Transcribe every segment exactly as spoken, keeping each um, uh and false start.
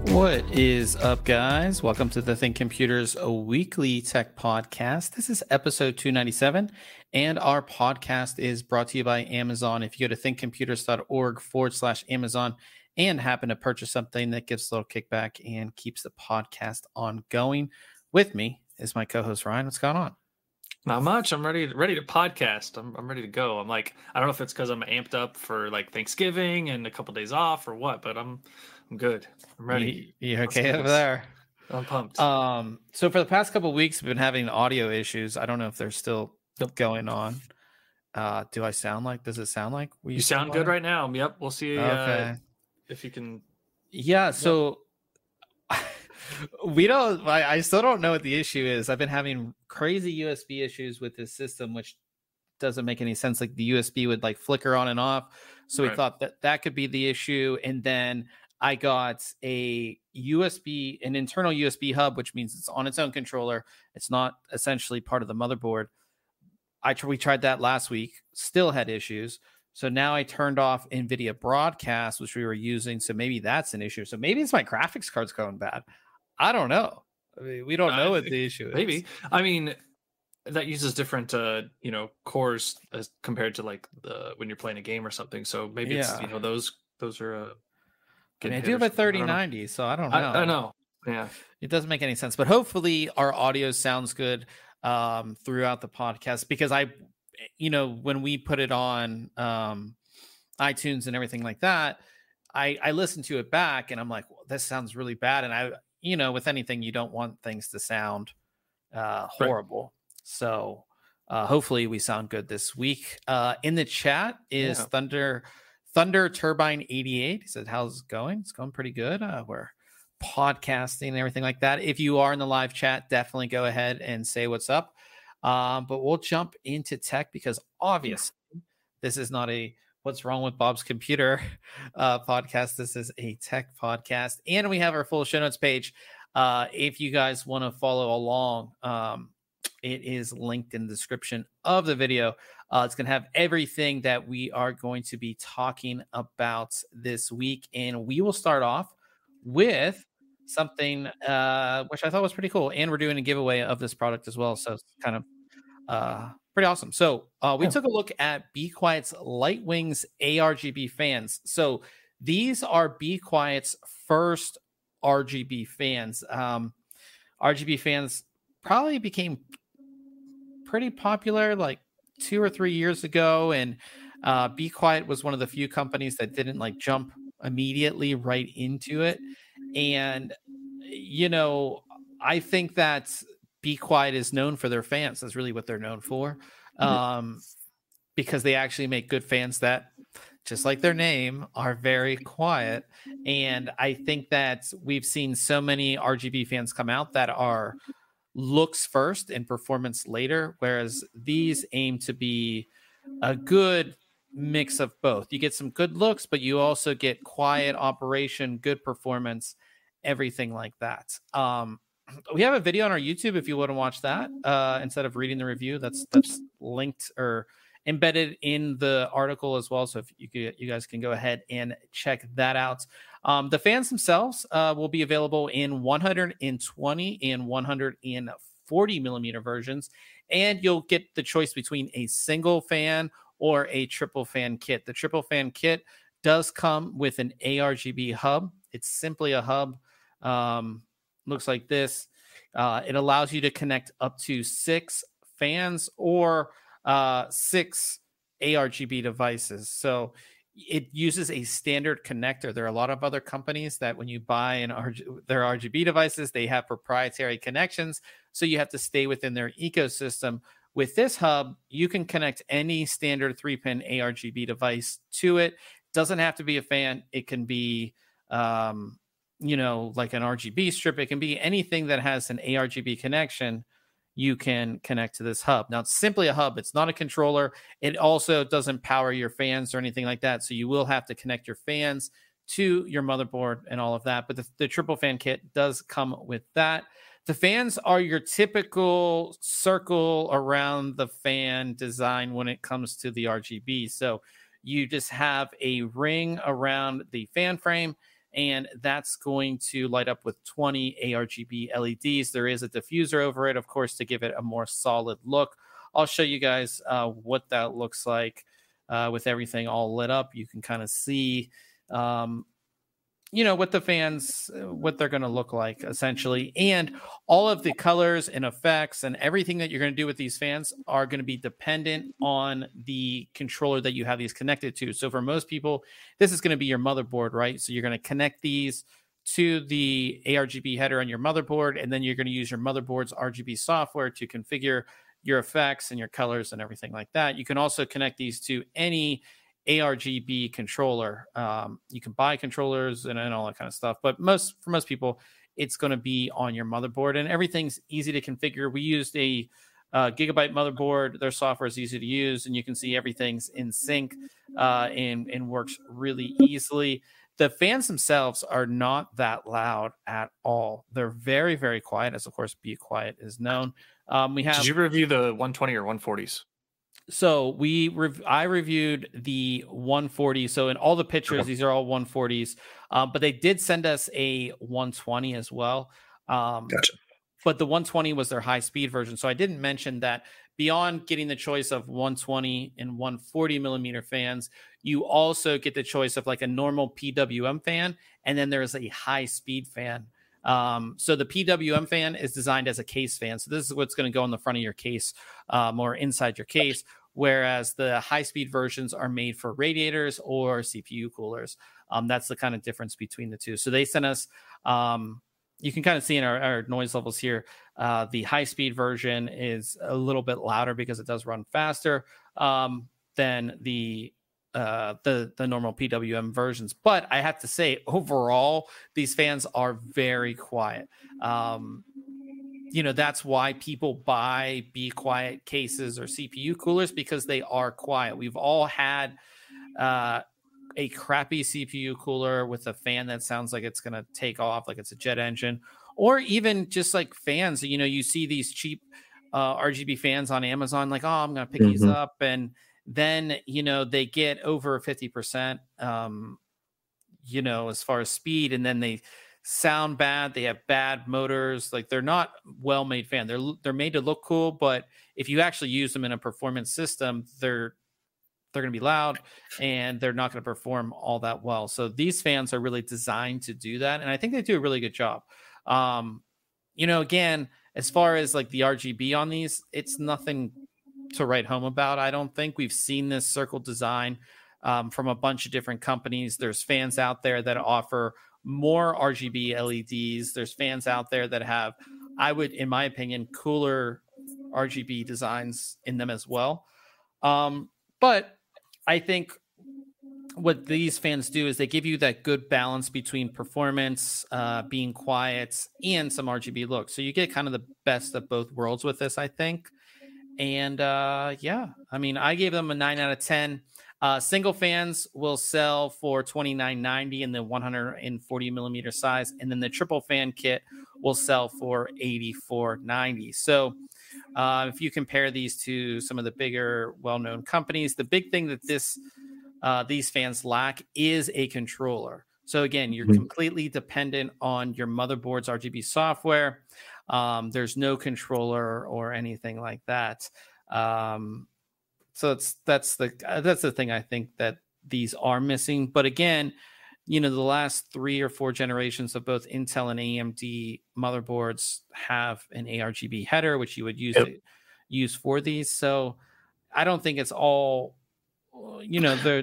What is up, guys? Welcome to the Think Computers a weekly tech podcast. This is episode two ninety-seven, and our podcast is brought to you by Amazon. If you go to thinkcomputers.org forward slash Amazon and happen to purchase something, that gives a little kickback and keeps the podcast ongoing. With me is my co-host Ryan. What's going on? Not much. I'm ready ready to podcast. I'm I'm ready to go. I'm like, I don't know if it's because I'm amped up for like Thanksgiving and a couple days off or what, but I'm I'm good. I'm ready. You, you okay over there? I'm pumped. Um, so for the past couple of weeks, we've been having audio issues. I don't know if they're still Yep. going on. Uh, do I sound like? Does it sound like we? You sound good right now. Yep. We'll see Okay. uh, if you can. Yeah. So we don't. I, I still don't know what the issue is. I've been having crazy U S B issues with this system, which doesn't make any sense. Like the U S B would like flicker on and off. So we Right. thought that that could be the issue, and then I got a U S B, an internal U S B hub, which means it's on its own controller. It's not essentially part of the motherboard. I tr- we tried that last week, still had issues. So now I turned off NVIDIA Broadcast, which we were using. So maybe that's an issue. So maybe it's my graphics card's going bad. I don't know. I mean, we don't know Uh, what the issue is. Maybe. I mean, that uses different, uh, you know, cores as compared to like the when you're playing a game or something. So maybe it's Yeah. you know those those are. Uh, I mean, I getting do hit have or a something. I don't know. thirty ninety, so I don't know. I, I know. Yeah. It doesn't make any sense, but hopefully our audio sounds good um, throughout the podcast, because I, you know, when we put it on um, iTunes and everything like that, I, I listened to it back and I'm like, well, this sounds really bad. And I, you know, with anything, you don't want things to sound uh, horrible. Right. So uh, hopefully we sound good this week. Uh, in the chat is Yeah. Thunder Thunder Turbine eighty-eight. He said, how's it going? It's going pretty good. Uh, we're podcasting and everything like that. If you are in the live chat, definitely go ahead and say what's up. Um, but we'll jump into tech, because obviously this is not a what's wrong with Bob's computer uh, podcast. This is a tech podcast. And we have our full show notes page. Uh, if you guys want to follow along, um, it is linked in the description of the video. Uh, it's going to have everything that we are going to be talking about this week. And we will start off with something uh, which I thought was pretty cool. And we're doing a giveaway of this product as well. So it's kind of uh, pretty awesome. So uh, we Yeah. took a look at Be Quiet's Lightwings A R G B fans. So these are Be Quiet's first R G B fans. Um, R G B fans probably became pretty popular like two or three years ago, and uh, Be Quiet was one of the few companies that didn't like jump immediately right into it. And you know, I think that Be Quiet is known for their fans. That's really what they're known for, um, because they actually make good fans that, just like their name, are very quiet. And I think that we've seen so many R G B fans come out that are looks first and performance later, whereas these aim to be a good mix of both. You get some good looks, but you also get quiet operation, good performance, everything like that. Um, we have a video on our YouTube if you want to watch that uh, instead of reading the review. That's that's linked or embedded in the article as well. So if you could, you guys can go ahead and check that out. Um, the fans themselves uh, will be available in one hundred twenty and one hundred forty millimeter versions, and you'll get the choice between a single fan or a triple fan kit. The triple fan kit does come with an A R G B hub. It's simply a hub. Um, looks like this. Uh, it allows you to connect up to six fans or uh, six A R G B devices. So it uses a standard connector. There are a lot of other companies that when you buy an R G, their R G B devices, they have proprietary connections. So you have to stay within their ecosystem. With this hub, you can connect any standard three-pin A R G B device to it. Doesn't have to be a fan. It can be, um, you know, like an R G B strip. It can be anything that has an A R G B connection. You can connect to this hub. Now, it's simply a hub. It's not a controller. It also doesn't power your fans or anything like that. So you will have to connect your fans to your motherboard and all of that. But the, the triple fan kit does come with that. The fans are your typical circle around the fan design when it comes to the R G B. So you just have a ring around the fan frame. and that's going to light up with twenty A R G B L E Ds. There is a diffuser over it, of course, to give it a more solid look. I'll show you guys uh, what that looks like uh, with everything all lit up. You can kind of see um, you know, what the fans, what they're going to look like essentially. And all of the colors and effects and everything that you're going to do with these fans are going to be dependent on the controller that you have these connected to. So for most people, this is going to be your motherboard, right? So you're going to connect these to the A R G B header on your motherboard, and then you're going to use your motherboard's R G B software to configure your effects and your colors and everything like that. You can also connect these to any A R G B controller. Um, you can buy controllers and, and all that kind of stuff, but most for most people, it's going to be on your motherboard, and everything's easy to configure. We used a uh, Gigabyte motherboard. Their software is easy to use, and you can see everything's in sync uh, and, and works really easily. The fans themselves are not that loud at all. They're very, very quiet, as of course Be Quiet is known. Um, we have. Did you review the one twenty or one forties? So we, rev- I reviewed the one forty. So in all the pictures, these are all one forties, um, but they did send us a one twenty as well. Um, Gotcha. But the one twenty was their high speed version. So I didn't mention that beyond getting the choice of one twenty and one forty millimeter fans, you also get the choice of like a normal P W M fan. And then there's a high speed fan. Um, so the P W M fan is designed as a case fan. So this is what's going to go in the front of your case um, or inside your case. Whereas the high-speed versions are made for radiators or C P U coolers. Um, that's the kind of difference between the two. So they sent us, um, you can kind of see in our, our noise levels here, uh, the high-speed version is a little bit louder because it does run faster um, than the uh, the the normal P W M versions. But I have to say, overall, these fans are very quiet. Um, You know, that's why people buy Be Quiet cases or C P U coolers, because they are quiet. We've all had uh, a crappy C P U cooler with a fan that sounds like it's going to take off, like it's a jet engine, or even just like fans. You know, you see these cheap uh, R G B fans on Amazon, like, oh, I'm going to pick mm-hmm. these up. And then, you know, they get over fifty percent, um, you know, as far as speed, and then they sound bad. They have bad motors. Like, they're not well-made fan. They're they're made to look cool, but if you actually use them in a performance system, they're they're going to be loud and they're not going to perform all that well. So these fans are really designed to do that, and I think they do a really good job. Um, you know, again, as far as like the R G B on these, it's nothing to write home about. I don't think we've seen this circle design um, from a bunch of different companies. There's fans out there that offer more R G B L E Ds. There's fans out there that have, I would, in my opinion, cooler R G B designs in them as well. Um, but I think what these fans do is they give you that good balance between performance, uh, being quiet, and some R G B look. So you get kind of the best of both worlds with this, I think. And uh, yeah, I mean, I gave them a nine out of ten. Uh, single fans will sell for twenty-nine ninety in the one hundred forty millimeter size, and then the triple fan kit will sell for eighty-four ninety. So uh, if you compare these to some of the bigger, well-known companies, the big thing that this uh, these fans lack is a controller. So again, you're mm-hmm. completely dependent on your motherboard's R G B software. Um, there's no controller or anything like that. Um, So it's that's the that's the thing I think that these are missing. But again, you know, the last three or four generations of both Intel and A M D motherboards have an A R G B header, which you would use yep. to use for these. So I don't think it's all, you know, the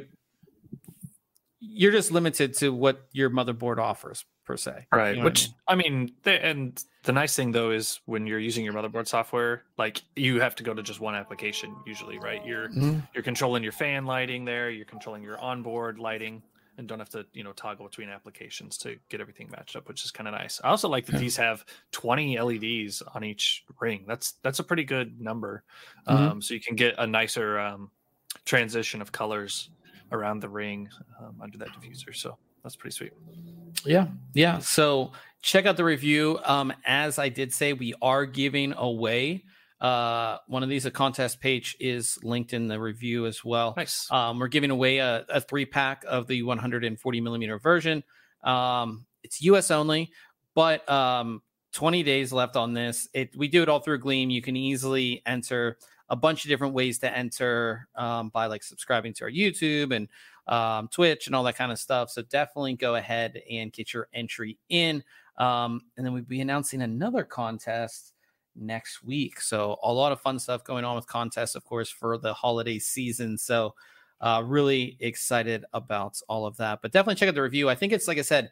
you're just limited to what your motherboard offers per se. Right. You know Which I mean, I mean they, and the nice thing though is when you're using your motherboard software, like you have to go to just one application usually, right? You're mm-hmm. you're controlling your fan lighting there, you're controlling your onboard lighting, and don't have to, you know, toggle between applications to get everything matched up, which is kind of nice. I also like that yeah. these have twenty L E Ds on each ring. That's that's a pretty good number. Mm-hmm. Um, so you can get a nicer um, transition of colors around the ring um, under that diffuser. So that's pretty sweet. Yeah. Yeah. So check out the review. Um, as I did say, we are giving away uh, one of these. A contest page is linked in the review as well. Nice. Um, we're giving away a, a three pack of the one hundred forty millimeter version. Um, it's U S only, but um, twenty days left on this. It we do it all through Gleam. You can easily enter a bunch of different ways to enter um, by like subscribing to our YouTube and um, Twitch and all that kind of stuff. So definitely go ahead and get your entry in. Um, and then we'll be announcing another contest next week. So a lot of fun stuff going on with contests, of course, for the holiday season. So uh, really excited about all of that. But definitely check out the review. I think it's, like I said,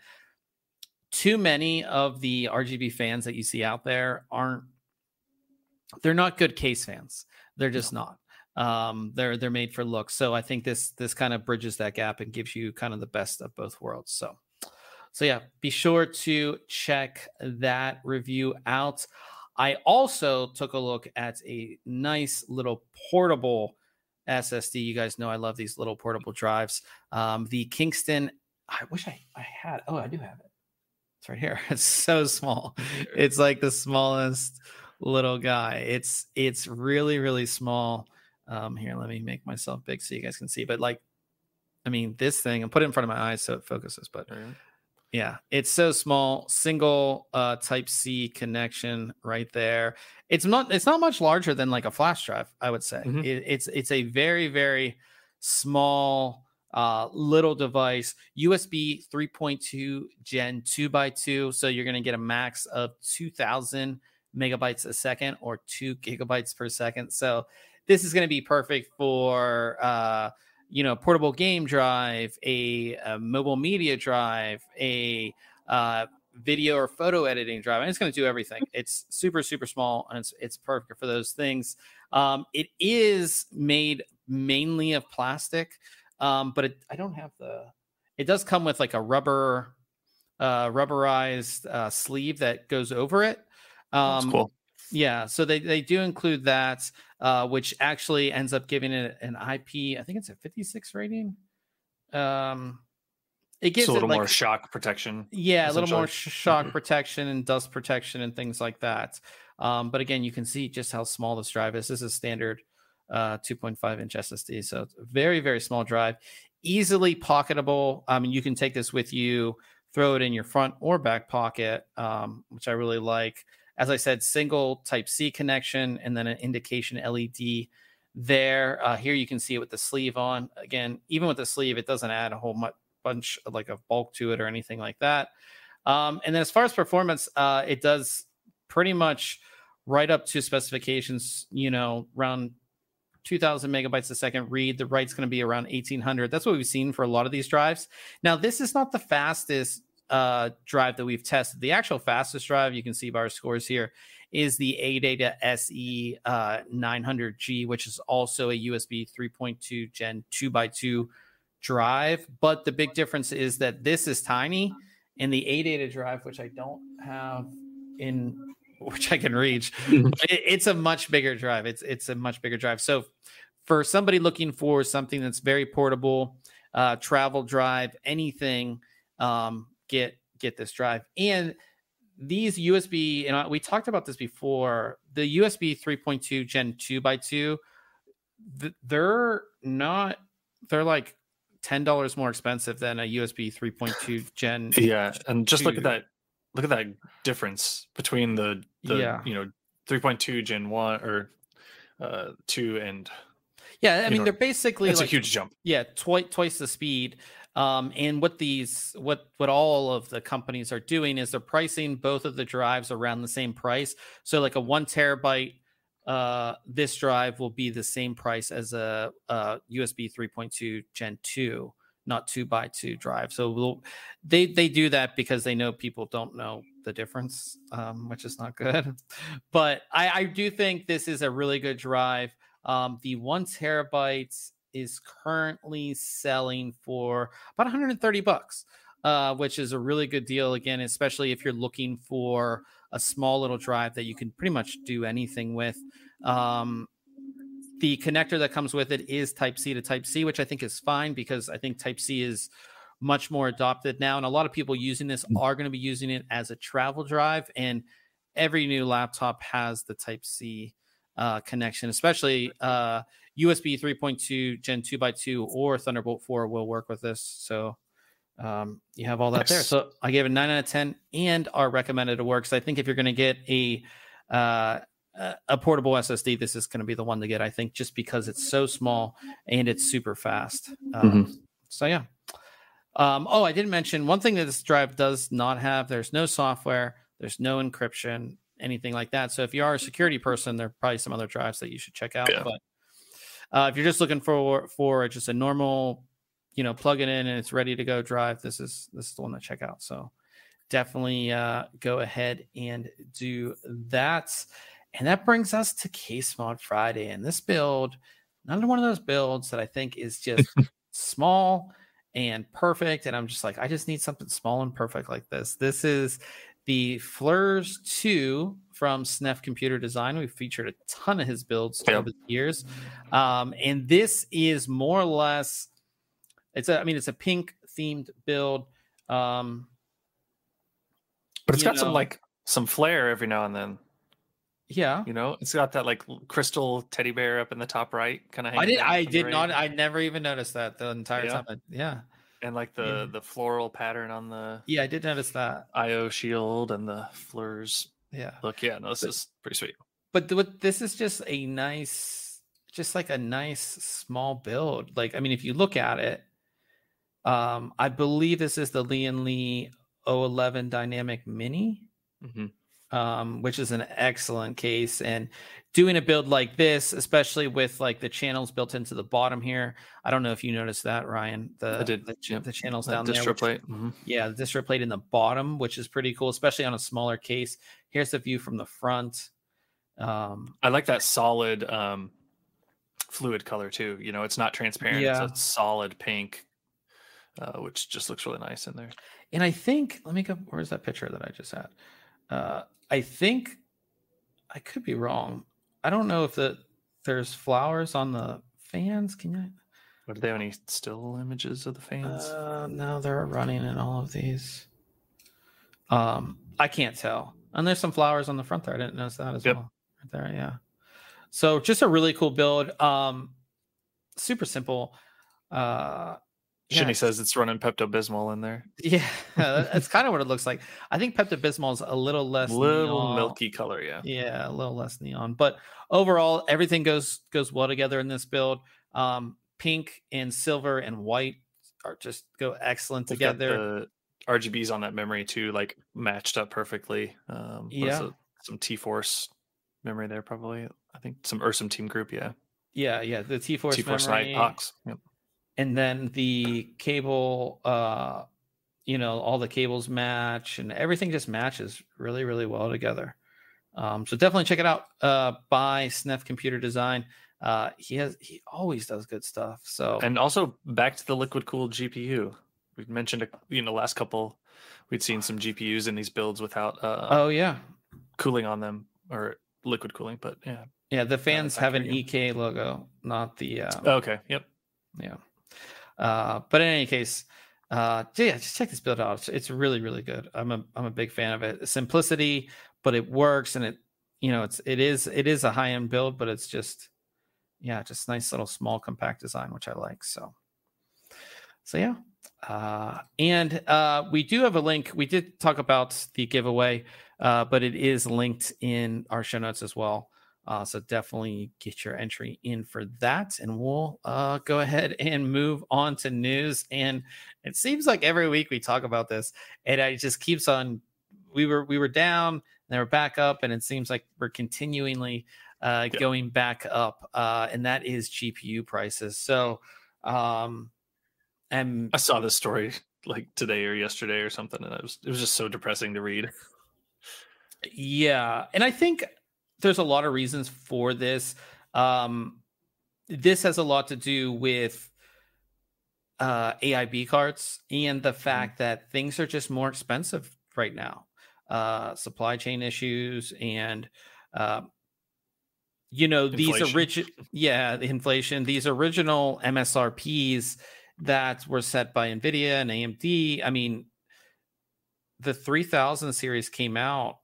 too many of the R G B fans that you see out there aren't, they're not good case fans. They're just no. not. Um, they're they're made for looks. So I think this this kind of bridges that gap and gives you kind of the best of both worlds. So so yeah, be sure to check that review out. I also took a look at a nice little portable S S D. You guys know I love these little portable drives. Um, the Kingston. I wish I I had. Oh, I do have it. It's right here. It's so small. It's like the smallest little guy. It's it's really really small. Um, here, let me make myself big so you guys can see. But like, I mean, this thing, and put it in front of my eyes so it focuses. But yeah, it's so small. Single uh, Type C connection right there. It's not it's not much larger than like a flash drive, I would say. Mm-hmm. It, it's it's a very very small uh, little device. U S B three point two Gen two by two, so you're gonna get a max of two thousand megabytes a second or two gigabytes per second. So this is going to be perfect for, uh, you know, portable game drive, a, a mobile media drive, a uh, video or photo editing drive. And it's going to do everything. It's super, super small, and it's it's perfect for those things. Um, it is made mainly of plastic, um, but it, I don't have the, it does come with like a rubber, uh, rubberized uh, sleeve that goes over it. Um, That's cool. Yeah, so they, they do include that, uh, which actually ends up giving it an I P. I think it's a fifty-six rating. Um, it gives it's a little it like, more shock protection. Yeah, a little more sh- shock protection and dust protection and things like that. Um, but again, you can see just how small this drive is. This is standard uh, two point five inch S S D, so it's a very very small drive, easily pocketable. I mean, you can take this with you, throw it in your front or back pocket, um, which I really like. As I said, single Type C connection and then an indication L E D there. Uh, here you can see it with the sleeve on. Again, even with the sleeve, it doesn't add a whole much, bunch of like a bulk to it or anything like that. Um, and then as far as performance, uh, it does pretty much right up to specifications, you know, around two thousand megabytes a second read. The write's going to be around eighteen hundred. That's what we've seen for a lot of these drives. Now, this is not the fastest uh drive that we've tested. The actual fastest drive, you can see by our scores here, is the ADATA S E uh nine hundred G, which is also a U S B three point two Gen two by two drive. But the big difference is that this is tiny, and the ADATA drive, which I don't have in, which I can reach, it, it's a much bigger drive. It's it's a much bigger drive. So for somebody looking for something that's very portable, uh travel drive, anything, um get get this drive. And these U S B, and we talked about this before, the U S B three point two Gen two by two, they're not, they're like ten dollars more expensive than a U S B three point two Gen. Yeah, and just two. look at that look at that difference between the the yeah. you know three point two Gen one or uh two and yeah, I mean, know, they're basically it's like, a huge jump. Yeah, twice twice the speed. Um, and what these, what what all of the companies are doing is they're pricing both of the drives around the same price. So like a one terabyte, uh, this drive will be the same price as a, a U S B three point two Gen two, not two by two drive. So we'll, they they do that because they know people don't know the difference, um, which is not good. But I, I do think this is a really good drive. Um, the one terabyte is currently selling for about one hundred thirty bucks, uh, which is a really good deal. Again, especially if you're looking for a small little drive that you can pretty much do anything with. Um, the connector that comes with it is Type C to Type C, which I think is fine because I think Type C is much more adopted now. And a lot of people using this are going to be using it as a travel drive. And every new laptop has the Type C uh, connection, especially uh, U S B three point two Gen two by two or Thunderbolt four will work with this. So um, you have all that Nice. there. So I gave it nine out of ten, and are recommended to work. So I think if you're going to get a uh, a portable S S D, this is going to be the one to get. I think just because it's so small and it's super fast. Um, Mm-hmm. So yeah. Um, oh, I didn't mention one thing that this drive does not have. There's no software. There's no encryption, anything like that. So if you are a security person, there are probably some other drives that you should check out. Yeah. But uh, if you're just looking for for just a normal, you know, plug it in and it's ready to go drive, this is this is the one to check out. So definitely uh, go ahead and do that. And that brings us to Case Mod Friday. And this build, another one of those builds that I think is just small and perfect. And I'm just like, I just need something small and perfect like this. This is the Flurs two from Snef Computer Design. We've featured a ton of his builds Yep. over the years. Um, and this is more or less, it's a, I mean, it's a pink themed build. Um, But it's you got some know, like some flair every now and then. yeah. You know, it's got that like crystal teddy bear up in the top right, kind of. I did. I from the did raid. not. I never even noticed that the entire Yeah. time. I- yeah. And like the Yeah. the floral pattern on the Yeah, I did notice that. I O shield and the Fleurs Yeah. look. Yeah, no, this But- is pretty sweet. But the, what- this is just a nice, just like a nice small build. Like, I mean, if you look at it, um, I believe this is the Lian Li O eleven Dynamic Mini. Mm-hmm. Um, which is an excellent case. And doing a build like this, especially with like the channels built into the bottom here, I don't know if you noticed that, Ryan. The I did. the, Yep. the channels That down there. distro which- plate. Mm-hmm. Yeah, the distro plate in the bottom, which is pretty cool, especially on a smaller case. Here's the view from the front. Um, I like that solid um, fluid color too. You know, it's not transparent. Yeah. It's a solid pink, uh, which just looks really nice in there. and I think, let me go, where's that picture that I just had? Uh, I think I could be wrong. I don't know if the there's flowers on the fans. Can you? What, do they have any still images of the fans? Uh, no, they're running in all of these. Um, I can't tell. And there's some flowers on the front there. I didn't notice that as Yep. well. Right there, yeah. So just a really cool build. Um, super simple. Uh, yeah, Shinny says it's running Pepto Bismol in there. yeah, that's kind of what it looks like. I think Pepto Bismol is a little less Little neon. milky color, yeah. Yeah, a little less neon, but overall, everything goes goes well together in this build. Um, pink and silver and white are just go excellent They've got together. the R G Bs on that memory too, like matched up perfectly. Um, what is Yeah. it? Some T Force memory there, probably. I think some or some Team Group, yeah. Yeah, yeah, the T Force T Force memory, Night Pox. Yep. and then the cable. Uh, you know, all the cables match, and everything just matches really, really well together. Um, so definitely check it out. Uh, by Snef Computer Design. Uh, he has he always does good stuff. So And also back to the liquid cooled G P U. We've mentioned, a, you know, last couple, we'd seen some G P Us in these builds without uh, oh yeah, cooling on them or liquid cooling, but yeah. yeah. The fans have an factory E K logo, not the uh, Okay. Yep. yeah. Uh, but in any case, uh, yeah, just check this build out. It's, it's really, really good. I'm a I'm a big fan of it. Simplicity, but it works, and it you know it's it is it is a high end build, but it's just yeah, just nice little small compact design, which I like. So so yeah. Uh, and uh, we do have a link. We did talk about the giveaway, uh, but it is linked in our show notes as well. Uh, so definitely get your entry in for that, and we'll uh, go ahead and move on to news. And it seems like every week we talk about this, and it just keeps on. We were we were down, then we're back up, and it seems like we're continually uh, Yeah. going back up, uh, and that is G P U prices. So, um, and I saw this story like today or yesterday or something, and it was it was just so depressing to read. yeah, and I think there's a lot of reasons for this. Um, this has a lot to do with uh, A I B cards and the fact that things are just more expensive right now. Uh, supply chain issues and, uh, you know, these Inflation. original, yeah, the inflation, these original M S R Ps that were set by NVIDIA and A M D. I mean, the three thousand series came out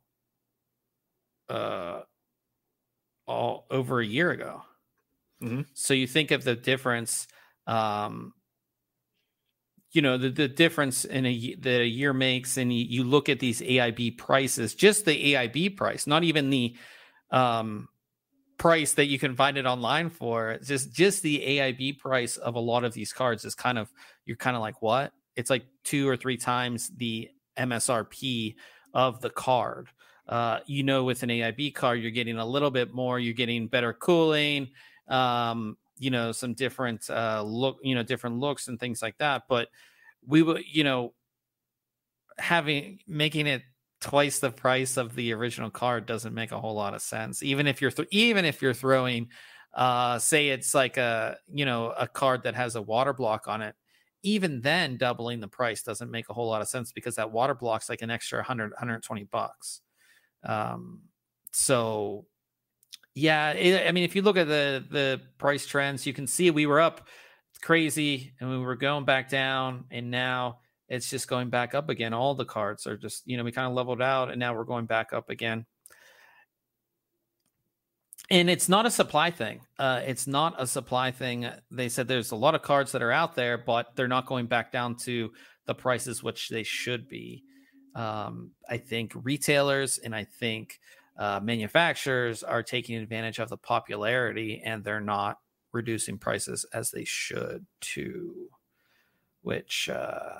uh, all over a year ago. Mhm. So you think of the difference, um, you know, the, the difference in a that a year makes, and you, you look at these A I B prices, just the A I B price, not even the um, price that you can find it online for. It's just just the A I B price of a lot of these cards is kind of, you're kind of like, what? It's like two or three times the M S R P of the card. Uh, you know, with an A I B card, you're getting a little bit more. You're getting better cooling. Um, you know, some different uh, look, you know, different looks and things like that. But we would, you know, having making it twice the price of the original card doesn't make a whole lot of sense. Even if you're th- even if you're throwing, uh, say it's like a, you know, a card that has a water block on it. Even then, doubling the price doesn't make a whole lot of sense, because that water block's like an extra one hundred, one hundred twenty bucks. Um, so yeah, it, I mean, if you look at the the price trends, you can see we were up crazy and we were going back down, and now it's just going back up again. All the cards are just, you know, we kind of leveled out and now we're going back up again. And it's not a supply thing. Uh, it's not a supply thing. They said there's a lot of cards that are out there, but they're not going back down to the prices which they should be. Um, I think retailers and I think uh, manufacturers are taking advantage of the popularity, and they're not reducing prices as they should too. Which uh,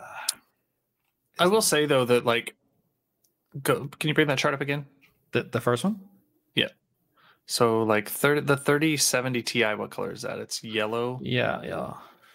I will say though that like, go. Can you bring that chart up again? The the first one. Yeah. So like thirty, the thirty seventy Ti, what color is that? It's yellow. Yeah, yeah.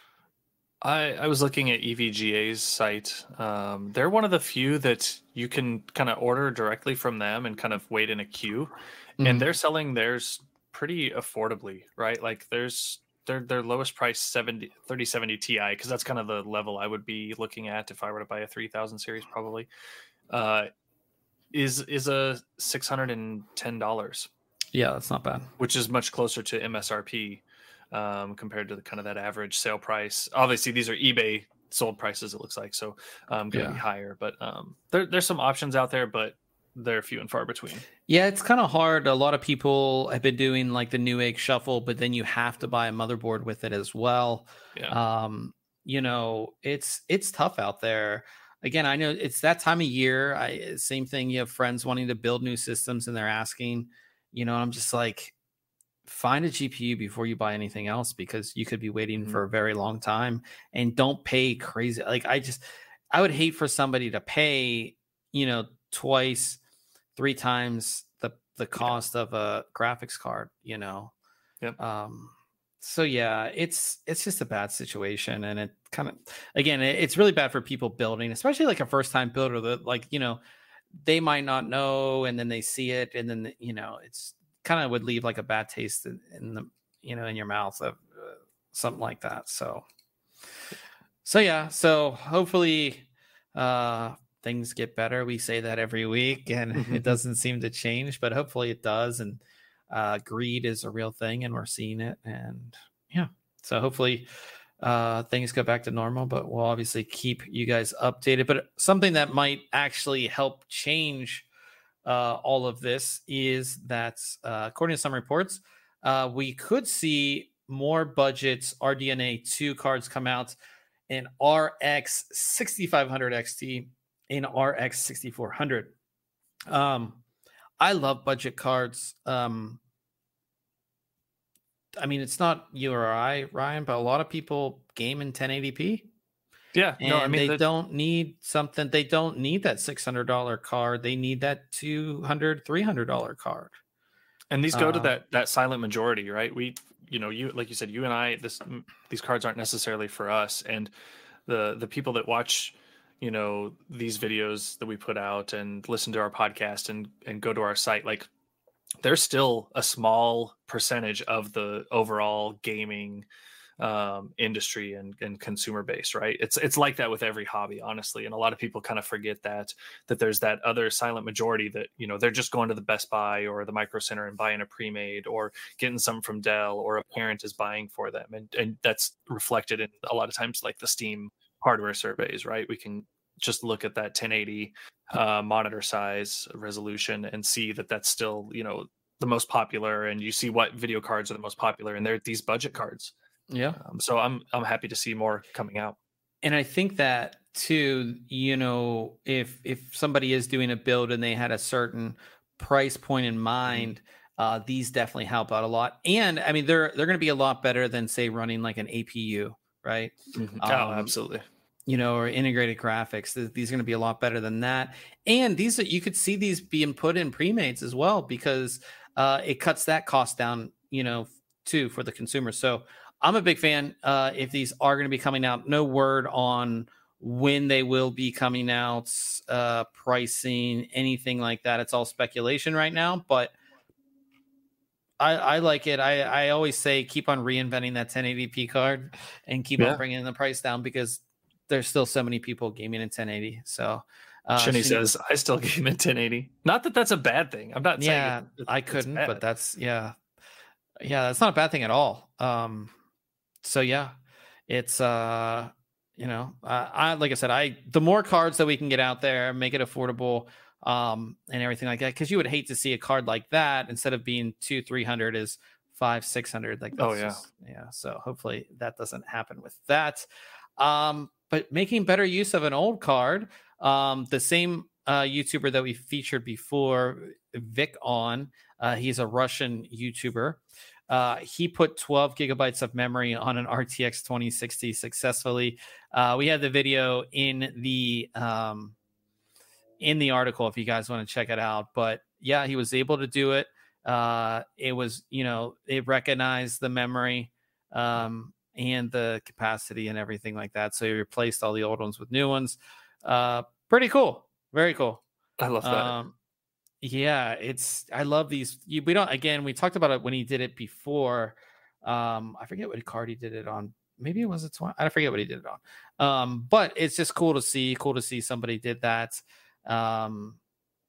I, I was looking at E V G A's site. Um, they're one of the few that you can kind of order directly from them and kind of wait in a queue. Mm-hmm. And they're selling theirs pretty affordably, right? Like there's their their lowest price seventy, thirty seventy Ti, because that's kind of the level I would be looking at if I were to buy a three thousand series probably, uh, is is a six hundred ten dollars. Yeah, that's not bad. Which is much closer to M S R P. Um, compared to the kind of that average sale price. Obviously, these are eBay sold prices, it looks like, so um, going to yeah. be higher. But um, there, there's some options out there, but they're few and far between. Yeah, it's kind of hard. A lot of people have been doing like the Newegg Shuffle, but then you have to buy a motherboard with it as well. Yeah. Um, you know, it's it's tough out there. Again, I know it's that time of year. I same thing. You have friends wanting to build new systems, and they're asking. You know, I'm just like, find a G P U before you buy anything else, because you could be waiting mm-hmm. for a very long time, and don't pay crazy. Like I just, I would hate for somebody to pay, you know, twice, three times the, the cost yeah. of a graphics card, you know? Yep. Um, so yeah, it's, it's just a bad situation. And it kind of, again, it, it's really bad for people building, especially like a first time builder that like, you know, they might not know, and then they see it, and then, you know, it's, kind of would leave like a bad taste in, in the, you know, in your mouth of uh, something like that. So, so yeah, so hopefully uh, things get better. We say that every week, and it doesn't seem to change, but hopefully it does. And uh, greed is a real thing, and we're seeing it. And yeah, so hopefully uh, things go back to normal, but we'll obviously keep you guys updated. But something that might actually help change Uh, all of this is that, uh, according to some reports, uh, we could see more budgets R D N A two cards come out in R X sixty-five hundred X T, in R X sixty-four hundred. Um, I love budget cards. Um, I mean, it's not you or I, Ryan, but a lot of people game in ten eighty p. Yeah, and no, I mean, they the... don't need something. They don't need that six hundred dollars card. They need that two hundred dollars, three hundred dollars card. And these go uh, to that that silent majority, right? We, you know, you like you said, you and I, this these cards aren't necessarily for us. And the the people that watch, you know, these videos that we put out and listen to our podcast and and go to our site, like they're still a small percentage of the overall gaming um industry and, and consumer base, right? It's it's like that with every hobby, honestly. And a lot of people kind of forget that that there's that other silent majority that, you know, they're just going to the Best Buy or the Micro Center and buying a pre-made, or getting some from Dell, or a parent is buying for them. And and that's reflected in a lot of times like the Steam hardware surveys, right? We can just look at that ten eighty uh monitor size resolution and see that that's still, you know, the most popular, and you see what video cards are the most popular, and they're these budget cards. Yeah. Um, so I'm I'm happy to see more coming out. and I think that too, you know, if if somebody is doing a build and they had a certain price point in mind, mm-hmm. uh, these definitely help out a lot. And I mean, they're they're going to be a lot better than say running like an A P U, right? Mm-hmm. Um, oh, absolutely. You know, or integrated graphics. These are going to be a lot better than that. And these are, you could see these being put in pre-mates as well, because uh, it cuts that cost down, you know, too, for the consumer. So I'm a big fan. Uh, if these are going to be coming out, no word on when they will be coming out, uh, pricing, anything like that. It's all speculation right now, but I, I like it. I, I always say keep on reinventing that ten eighty p card and keep yeah. on bringing the price down, because there's still so many people gaming in ten eighty. So uh, Shinny says, I still game in ten eighty. Not that that's a bad thing. I'm not yeah, saying it, I couldn't, but that's, yeah. Yeah, that's not a bad thing at all. Um, so yeah, it's, uh, you know, uh, I, like I said, I, the more cards that we can get out there, make it affordable, um, and everything like that. Cause you would hate to see a card like that, instead of being two, three hundred, is five, six hundred. Like, that's oh yeah. Just, yeah. So hopefully that doesn't happen with that. Um, but making better use of an old card, um, the same uh, YouTuber that we featured before, Vic on, uh, he's a Russian YouTuber. Uh, he put twelve gigabytes of memory on an R T X twenty sixty successfully. Uh, we had the video in the um, in the article if you guys want to check it out. But yeah, he was able to do it. Uh, it was, you know, it recognized the memory. Um, and the capacity and everything like that. So he replaced all the old ones with new ones. Uh, pretty cool. Very cool. I love that. Um, yeah, it's, I love these. You, we don't, again, we talked about it when he did it before. Um, I forget what card he did it on. Maybe it was a twenty. I forget what he did it on. Um, but it's just cool to see, cool to see somebody did that. Um,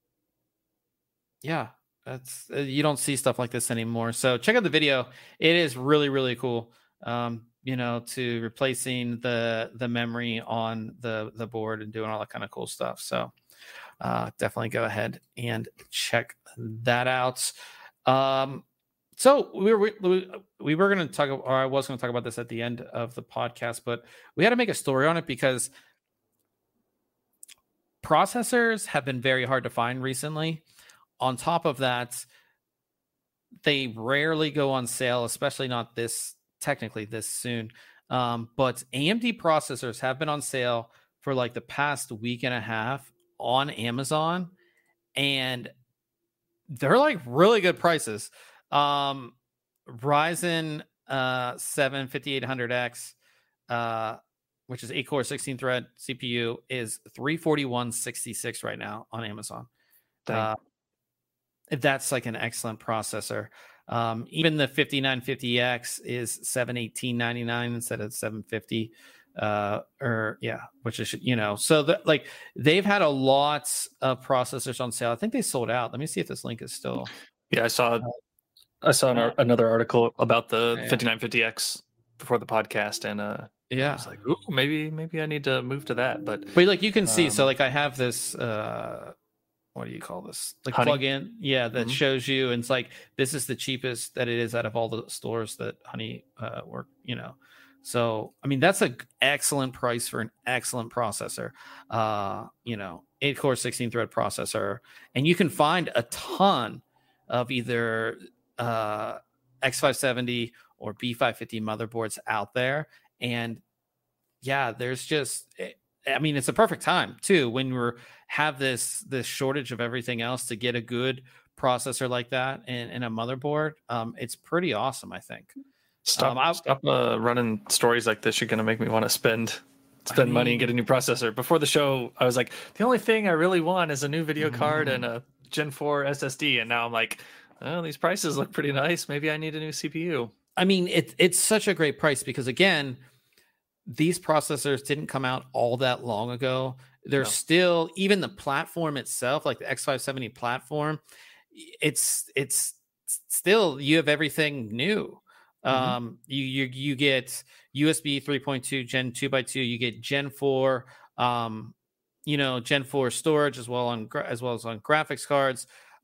yeah, that's, uh, you don't see stuff like this anymore. So check out the video. It is really, really cool. Um, you know, to replacing the the memory on the the board and doing all that kind of cool stuff. So uh, definitely go ahead and check that out. Um, so we were we, we were going to talk, or I was going to talk about this at the end of the podcast, but we had to make a story on it because processors have been very hard to find recently. On top of that, they rarely go on sale, especially not this technically this soon. Um, but A M D processors have been on sale for like the past week and a half on Amazon, and they're like really good prices. Um, Ryzen uh, seven fifty-eight hundred X, uh, which is eight core, sixteen thread C P U, is three forty-one sixty-six right now on Amazon. Uh, that's like an excellent processor. Um, even the fifty-nine fifty X is seven eighteen ninety-nine instead of seven fifty. Uh, or yeah, which is, you know, so that like they've had a lot of processors on sale. I think they sold out. Let me see if this link is still. Yeah, I saw. I saw an, uh, another article about the yeah. fifty-nine fifty X before the podcast, and uh, yeah, I was like, ooh, maybe maybe I need to move to that. But but like you can see, um, so like I have this. Uh, what do you call this? Like Honey? plug in, yeah, that mm-hmm. shows you, and it's like this is the cheapest that it is out of all the stores that Honey uh, work, you know. So I mean that's an excellent price for an excellent processor. Uh, you know, eight core, sixteen thread processor, and you can find a ton of either uh, X five seventy or B five fifty motherboards out there, and yeah, there's just. I mean, it's a perfect time too when we have this this shortage of everything else to get a good processor like that and, and a motherboard. Um, it's pretty awesome, I think. Stop, um, stop uh, running stories like this. You're gonna make me want to spend spend I mean, money and get a new processor. Before the show, I was like, the only thing I really want is a new video card mm-hmm. and a Gen four S S D. And now I'm like, oh, these prices look pretty nice. Maybe I need a new C P U. I mean, it, it's such a great price because again, these processors didn't come out all that long ago. They're no. still, even the platform itself, like the X five seventy platform, it's it's still, you have everything new. Mm-hmm. Um, you you you get U S B three point two Gen two by two. You get Gen four, um, you know, Gen four storage as well on as well as on graphics cards.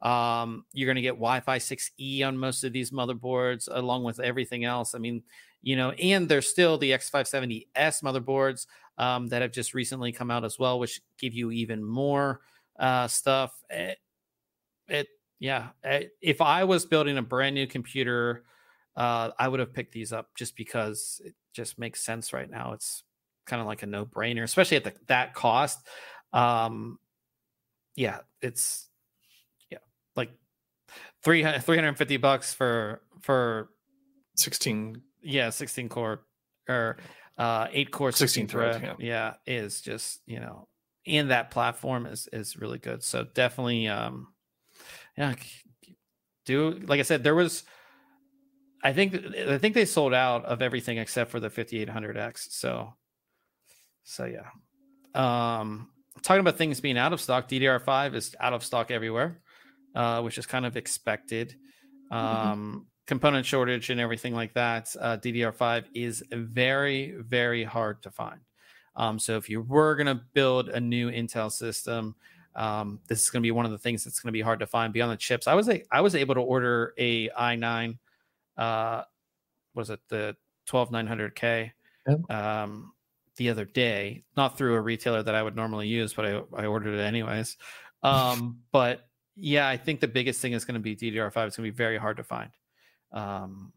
Um, you're going to get Wi-Fi six E on most of these motherboards, along with everything else. I mean, you know, and there's still the X five seventy S motherboards um, that have just recently come out as well, which give you even more uh, stuff. It, it yeah. It, if I was building a brand new computer, uh, I would have picked these up just because it just makes sense right now. It's kind of like a no-brainer, especially at the, that cost. Um, yeah, it's yeah, like three hundred fifty bucks for for sixteen. Yeah, sixteen core or uh, eight core, sixteen thread. thread. Yeah. yeah, is just, you know, and that platform is is really good. So definitely, um, yeah, do like I said, there was. I think I think they sold out of everything except for the fifty-eight hundred X. So, so yeah. Um, talking about things being out of stock, D D R five is out of stock everywhere, uh, which is kind of expected. Um, mm-hmm. Component shortage and everything like that. Uh, D D R five is very, very hard to find. Um, so if you were going to build a new Intel system, um, this is going to be one of the things that's going to be hard to find beyond the chips. I was a, I was able to order a i nine. Uh, was it the twelve nine hundred K yep. um, the other day? Not through a retailer that I would normally use, but I I ordered it anyways. Um, but yeah, I think the biggest thing is going to be D D R five. It's going to be very hard to find. Um,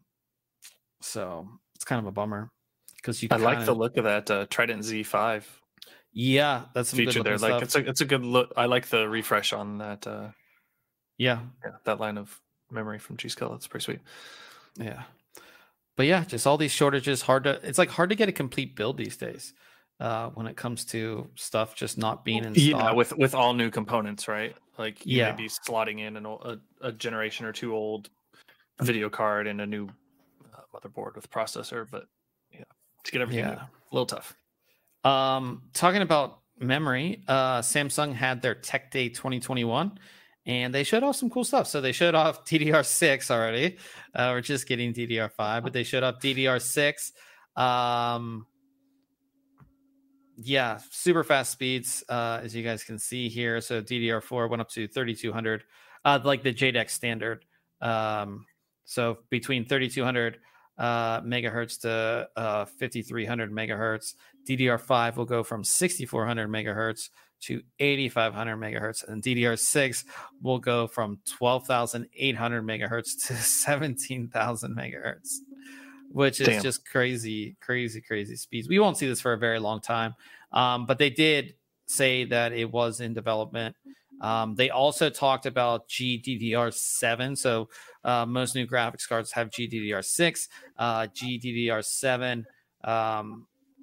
so it's kind of a bummer because you. I like of, the look of that uh, Trident Z five. Yeah, that's some feature good there. Like stuff. it's a it's a good look. I like the refresh on that. Uh, yeah. yeah, that line of memory from G.Skill. That's pretty sweet. Yeah, but yeah, just all these shortages. Hard to. It's like hard to get a complete build these days uh, when it comes to stuff just not being in stock. Yeah, with with all new components, right? Like you yeah. may be slotting in an, a a generation or two old video card and a new uh, motherboard with processor, but yeah, to get everything yeah. new, a little tough. Um, talking about memory, uh, Samsung had their Tech Day twenty twenty-one. And they showed off some cool stuff. So they showed off D D R six already. Uh, we're just getting D D R five, but they showed off D D R six. Um, yeah, super fast speeds, uh, as you guys can see here. So D D R four went up to thirty-two hundred, uh, like the J D E X standard. Um, so between thirty-two hundred uh, megahertz to uh, fifty-three hundred megahertz. D D R five will go from sixty-four hundred megahertz to eighty-five hundred megahertz, and D D R six will go from twelve thousand eight hundred megahertz to seventeen thousand megahertz, which is Damn. just crazy, crazy, crazy speeds. We won't see this for a very long time, um, but they did say that it was in development. Um, they also talked about G D D R seven. So uh, most new graphics cards have G D D R six, uh, G D D R seven. Um,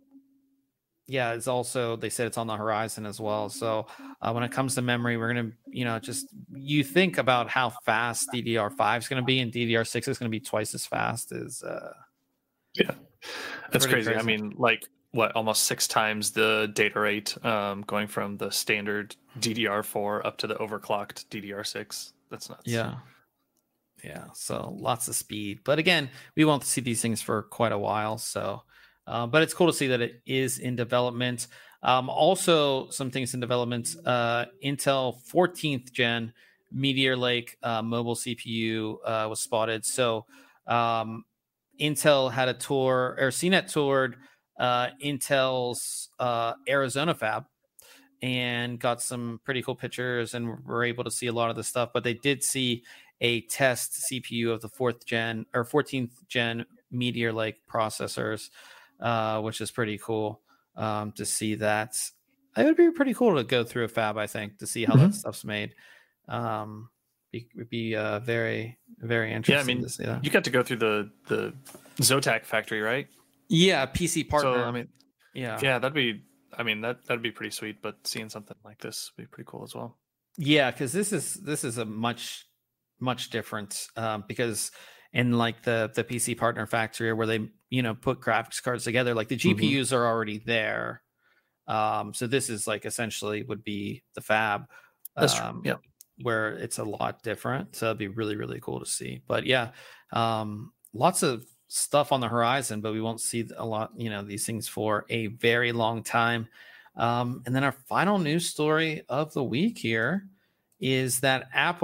yeah, it's also, they said it's on the horizon as well. So uh, when it comes to memory, we're going to, you know, just, you think about how fast D D R five is going to be, and D D R six is going to be twice as fast as, uh, yeah, that's crazy. crazy. I mean, like what, almost six times the data rate um, going from the standard D D R four up to the overclocked D D R six. That's nuts. Yeah. Yeah. So lots of speed, but again, we won't see these things for quite a while. So, Uh, but it's cool to see that it is in development. Um, also, some things in development. Uh, Intel fourteenth gen Meteor Lake uh, mobile C P U uh, was spotted. So um, Intel had a tour, or C net toured uh, Intel's uh, Arizona fab and got some pretty cool pictures, and were able to see a lot of the stuff. But they did see a test C P U of the fourth gen or fourteenth gen Meteor Lake processors. Uh, which is pretty cool um, to see that. It would be pretty cool to go through a fab, I think, to see how mm-hmm. that stuff's made. Um, it would be uh, very, very interesting. Yeah, I mean, to see that. You got to go through the the Zotac factory, right? Yeah, P C partner. So, I mean, yeah, yeah, that'd be. I mean, that that'd be pretty sweet. But seeing something like this would be pretty cool as well. Yeah, because this is this is a much much different um, because. In like the the P C partner factory where they, you know, put graphics cards together, like the G P Us mm-hmm. are already there. Um, so this is like essentially would be the fab. That's um, true. Yeah. Where it's a lot different. So it'd be really, really cool to see. But yeah, um, lots of stuff on the horizon, but we won't see a lot, you know, these things for a very long time. Um, and then our final news story of the week here is that Apple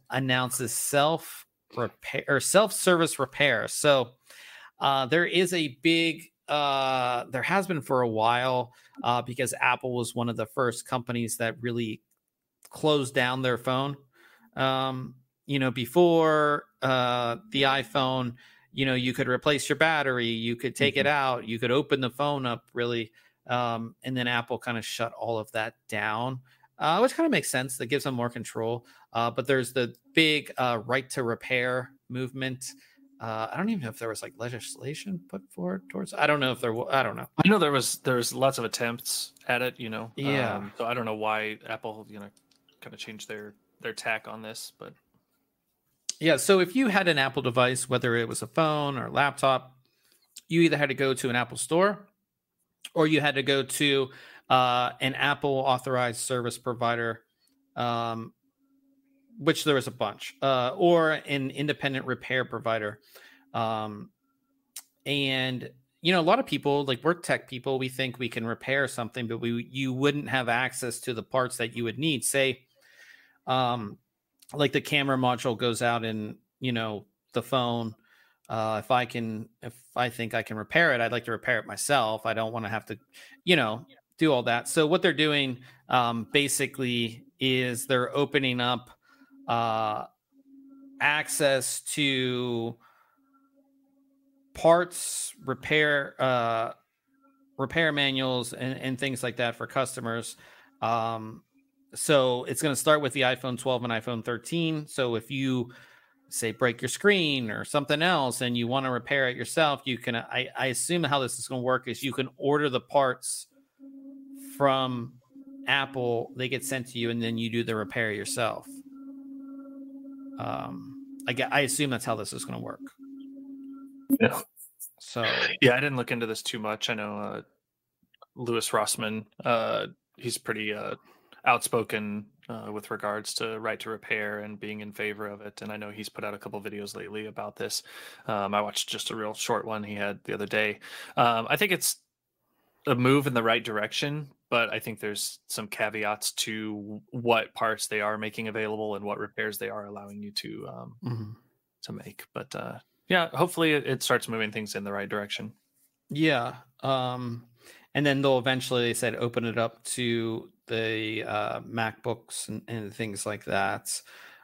announces self repair or self-service repair. So uh, there is a big, uh, there has been for a while uh, because Apple was one of the first companies that really closed down their phone. Um, you know, before uh, the iPhone, you know, you could replace your battery, you could take mm-hmm. it out, you could open the phone up really. Um, and then Apple kind of shut all of that down, uh, which kind of makes sense. That gives them more control. Uh, but there's the big uh, right to repair movement. Uh, I don't even know if there was like legislation put forward towards. I don't know if there was. I don't know. I know there was. There's lots of attempts at it. You know. Yeah. Um, so I don't know why Apple, you know, kind of changed their their tack on this, but yeah. So if you had an Apple device, whether it was a phone or a laptop, you either had to go to an Apple store, or you had to go to uh, an Apple authorized service provider, um, which there was a bunch, uh, or an independent repair provider. Um, and, you know, a lot of people, like we're tech people, we think we can repair something, but we you wouldn't have access to the parts that you would need. Say, um, like the camera module goes out in, you know, the phone. Uh, if I can, if I think I can repair it, I'd like to repair it myself. I don't want to have to, you know, do all that. So what they're doing um, basically is they're opening up uh, access to parts, repair, uh, repair manuals, and, and things like that for customers. Um, so it's going to start with the iPhone twelve and iPhone thirteen. So if you say break your screen or something else and you want to repair it yourself, you can, I, I assume how this is going to work is you can order the parts from Apple, they get sent to you, and then you do the repair yourself. Um, I, I assume that's how this is going to work. Yeah. So yeah, I didn't look into this too much. I know uh, Louis Rossmann, uh, he's pretty uh, outspoken uh, with regards to right to repair and being in favor of it. And I know he's put out a couple videos lately about this. Um, I watched just a real short one he had the other day. Um, I think it's a move in the right direction, but I think there's some caveats to what parts they are making available and what repairs they are allowing you to um, mm-hmm. to make. But uh, yeah, hopefully it, it starts moving things in the right direction. Yeah. Um, and then they'll eventually, they said, open it up to the uh, MacBooks and, and things like that.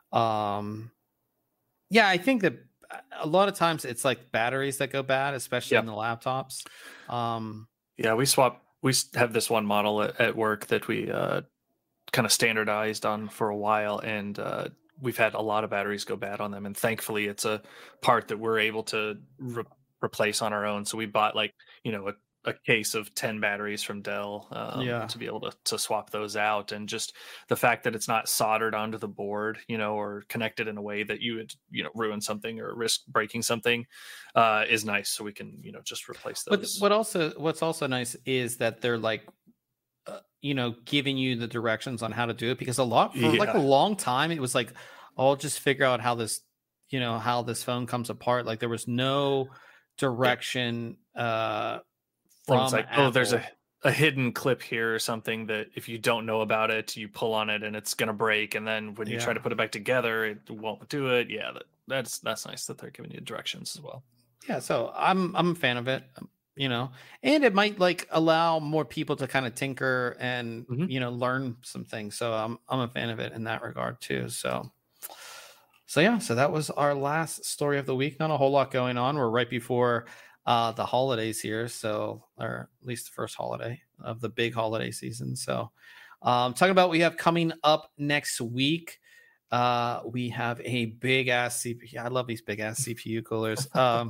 Um, yeah, I think that a lot of times it's like batteries that go bad, especially yep. in the laptops. Um, yeah, we swap. We have this one model at, at work that we uh, kind of standardized on for a while, and uh, we've had a lot of batteries go bad on them. And thankfully, it's a part that we're able to re- replace on our own. So we bought like, you know, a a case of ten batteries from Dell um, yeah. to be able to, to swap those out. And just the fact that it's not soldered onto the board, you know, or connected in a way that you would, you know, ruin something or risk breaking something uh, is nice. So we can, you know, just replace those. But what also, what's also nice is that they're like, uh, you know, giving you the directions on how to do it, because a lot, for yeah. like a long time, it was like, oh, I'll just figure out how this, you know, how this phone comes apart. Like there was no direction, uh, From it's like, Apple. Oh, there's a, a hidden clip here or something that if you don't know about it, you pull on it and it's going to break. And then when you yeah. try to put it back together, it won't do it. Yeah, that, that's that's nice that they're giving you directions as well. Yeah, so I'm I'm a fan of it, you know, and it might like allow more people to kind of tinker and, mm-hmm. you know, learn some things. So I'm I'm a fan of it in that regard too. So, so yeah, so that was our last story of the week. Not a whole lot going on. We're right before Uh, the holidays here, so or at least the first holiday of the big holiday season. So, um, talking about what we have coming up next week. Uh, we have a big ass C P U. I love these big ass C P U coolers. Um,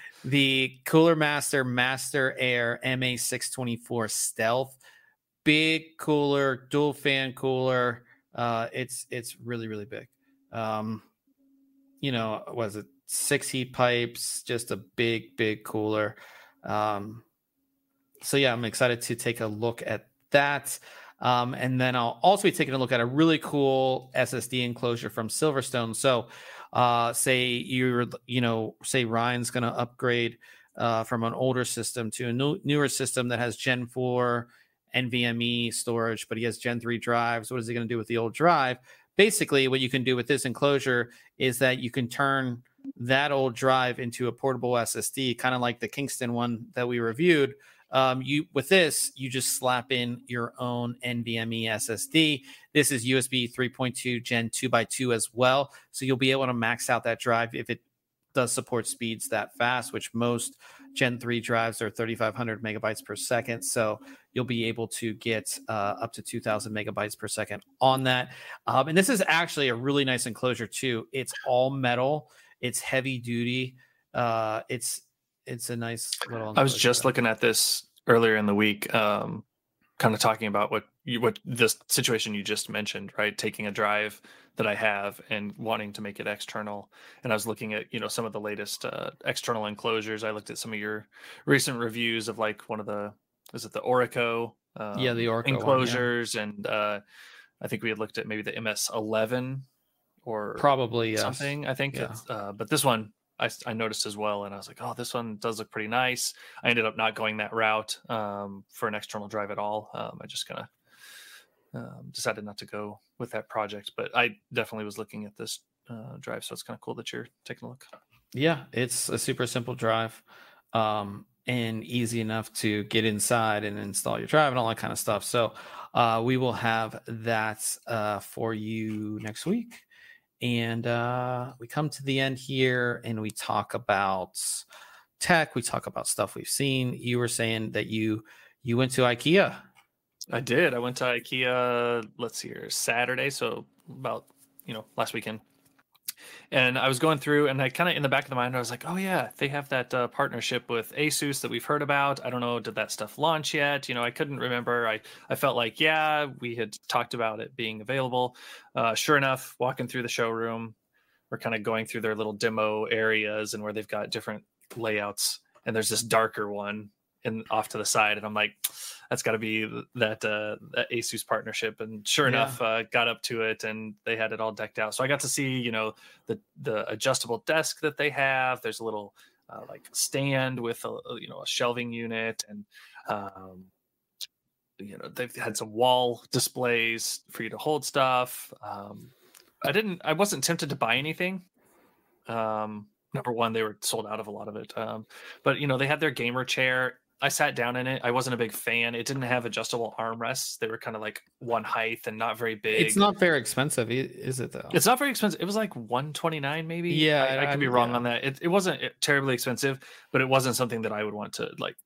the Cooler Master Master Air M A six twenty-four Stealth, big cooler, dual fan cooler. Uh, it's it's really really big. Um, you know, was it? Six heat pipes, just a big, big cooler. Um, so yeah, I'm excited to take a look at that. Um, and then I'll also be taking a look at a really cool S S D enclosure from Silverstone. So uh, say you're, you know, say Ryan's going to upgrade uh, from an older system to a new, newer system that has Gen four NVMe storage, but he has Gen three drives. What is he going to do with the old drive? basically what you can do with this enclosure is that you can turn that old drive into a portable S S D, kind of like the Kingston one that we reviewed. Um, you with this, you just slap in your own NVMe S S D. This is U S B three point two Gen two by two as well, so you'll be able to max out that drive if it does support speeds that fast, which most Gen three drives are thirty-five hundred megabytes per second. So you'll be able to get uh, up to two thousand megabytes per second on that. Um, and this is actually a really nice enclosure too. It's all metal. It's heavy duty. Uh, it's it's a nice little. I was just there. looking at this earlier in the week, um, kind of talking about what you, what this situation you just mentioned, right? Taking a drive that I have and wanting to make it external. And I was looking at, you know, some of the latest uh, external enclosures. I looked at some of your recent reviews of like one of the, is it the Orico? Um, yeah, the Orico enclosures. One, yeah. And uh, I think we had looked at maybe the M S eleven or probably yes. something, I think. Yeah. Uh, but this one I, I noticed as well. And I was like, oh, this one does look pretty nice. I ended up not going that route um, for an external drive at all. Um, I just kind of um, decided not to go with that project, but I definitely was looking at this uh, drive. So it's kind of cool that you're taking a look. Yeah, it's a super simple drive um, and easy enough to get inside and install your drive and all that kind of stuff. So uh, we will have that uh, for you next week. And uh, we come to the end here and we talk about tech. We talk about stuff we've seen. You were saying that you you went to IKEA. I did. I went to IKEA, let's see here, Saturday. So about, you know, last weekend. And I was going through and I kind of in the back of the mind, I was like, oh yeah, they have that uh, partnership with Asus that we've heard about. I don't know, did that stuff launch yet? You know, I couldn't remember. I, I felt like, yeah, we had talked about it being available. Uh, sure enough, walking through the showroom, we're kind of going through their little demo areas and where they've got different layouts. And there's this darker one and off to the side. And I'm like, that's got to be that, uh, that Asus partnership. And sure Yeah. enough, uh, got up to it and they had it all decked out. So I got to see, you know, the, the adjustable desk that they have. There's a little uh, like stand with, a, you know, a shelving unit. And, um, you know, they've had some wall displays for you to hold stuff. Um, I didn't, I wasn't tempted to buy anything. Um, number one, they were sold out of a lot of it. Um, but, you know, they had their gamer chair. I sat down in it. I wasn't a big fan. It didn't have adjustable armrests. They were kind of like one height and not very big. It's not very expensive, is it though? It's not very expensive. It was like one twenty-nine maybe. Yeah, I, I I- could be wrong yeah. on that. It, it wasn't terribly expensive, but it wasn't something that I would want to like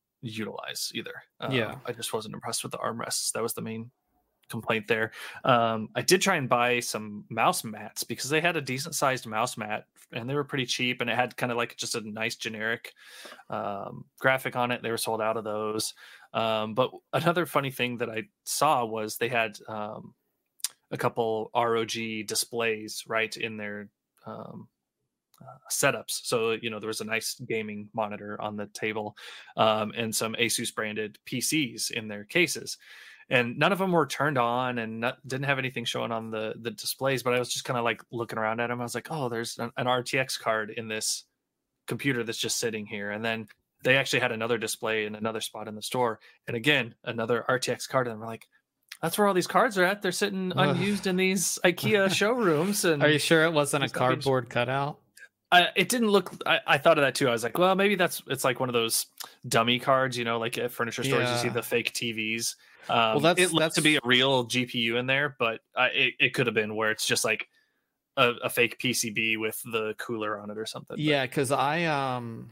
utilize either. Um, Yeah. I just wasn't impressed with the armrests. That was the main complaint there. Um, I did try and buy some mouse mats because they had a decent sized mouse mat and they were pretty cheap and it had kind of like just a nice generic um, graphic on it. They were sold out of those. Um, but another funny thing that I saw was they had um, a couple R O G displays right in their um, uh, setups. So, you know, there was a nice gaming monitor on the table um, and some Asus branded P Cs in their cases. And none of them were turned on and not, didn't have anything showing on the, the displays. But I was just kind of like looking around at them. I was like, oh, there's an, an R T X card in this computer that's just sitting here. And then they actually had another display in another spot in the store. And again, another R T X card. And we're like, that's where all these cards are at. They're sitting unused in these IKEA showrooms. And Are you sure it wasn't a It's not being- cardboard cutout? I, it didn't look. I, I thought of that too. I was like, well, maybe that's it's like one of those dummy cards, you know, like at furniture stores, you see Yeah. the fake T Vs. Um, Well, that's- it looked to that's- be a real G P U in there, but I, it, it could have been where it's just like a, a fake P C B with the cooler on it or something. But Yeah, because I um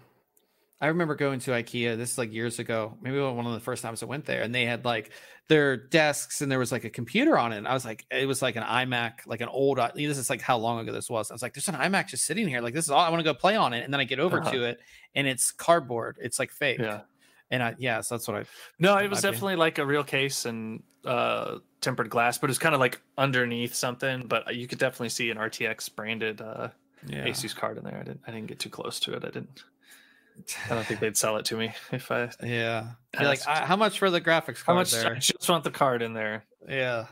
I remember going to IKEA, this is like years ago, maybe one of the first times I went there, and they had like their desks and there was like a computer on it. And I was like, it was like an iMac, like an old, this is like how long ago this was. I was like, there's an iMac just sitting here. Like, this is all I want to go play on it. And then I get over Uh-huh. to it and it's cardboard. It's like fake. yeah, And I, yeah, so that's what I, no, That it was might be. definitely like a real case and uh, tempered glass, but it was kind of like underneath something. But you could definitely see an R T X branded uh, yeah. Asus card in there. I didn't. I didn't get too close to it. I didn't. I don't think they'd sell it to me if I. Yeah. You're like, asked. "I- how much for the graphics How card much? there? I just want the card in there. Yeah.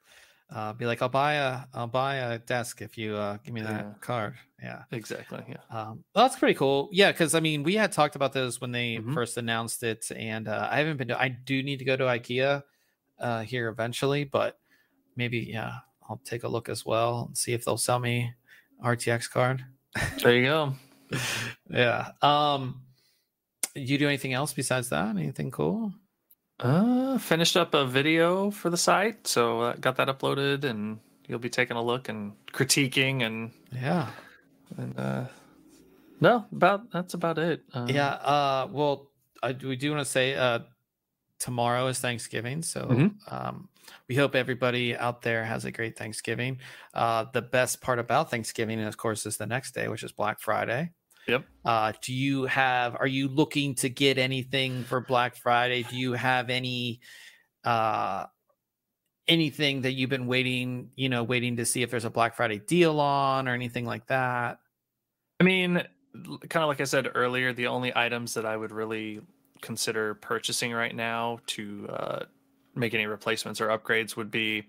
Uh, be like, I'll buy a, I'll buy a desk if you uh, give me that Yeah. card. Yeah. Exactly. Yeah. Um, well, that's pretty cool. Yeah, because I mean, we had talked about those when they Mhm. first announced it, and uh, I haven't been to. I do need to go to IKEA uh, here eventually, but maybe yeah, I'll take a look as well and see if they'll sell me R T X card. There you go. Yeah. Um, did you do anything else besides that? Anything cool? Uh, finished up a video for the site, so uh, got that uploaded, and you'll be taking a look and critiquing, and yeah, and uh, no, about that's about it. Um, yeah. Uh, well, I we do want to say uh, tomorrow is Thanksgiving, so mm-hmm. um, we hope everybody out there has a great Thanksgiving. Uh, the best part about Thanksgiving, of course, is the next day, which is Black Friday. Yep. Uh, do you have, are you looking to get anything for Black Friday? Do you have any, uh, anything that you've been waiting, you know, waiting to see if there's a Black Friday deal on or anything like that? I mean, kind of like I said earlier, the only items that I would really consider purchasing right now to uh, make any replacements or upgrades would be